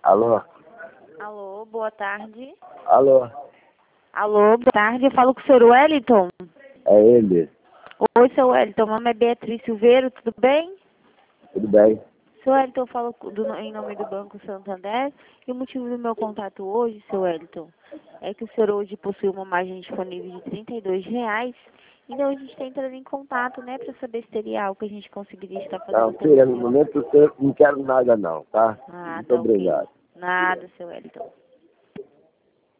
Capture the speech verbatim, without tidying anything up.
Alô? Alô, boa tarde. Alô? Alô, boa tarde. Eu falo com o senhor Wellington. É ele? Oi, seu Wellington. Meu nome é Beatriz Silveiro, tudo bem? Tudo bem? Seu Wellington, eu falo do, em nome do Banco Santander. E o motivo do meu contato hoje, seu Wellington, é que o senhor hoje possui uma margem disponível de trinta e dois reais. Então a gente está entrando em contato, né, para saber se teria algo que a gente conseguiria estar fazendo Não, pelo filha, no senhor. momento eu não quero nada não, tá? Ah, Muito tá ok. obrigado. Nada, seu Wellington.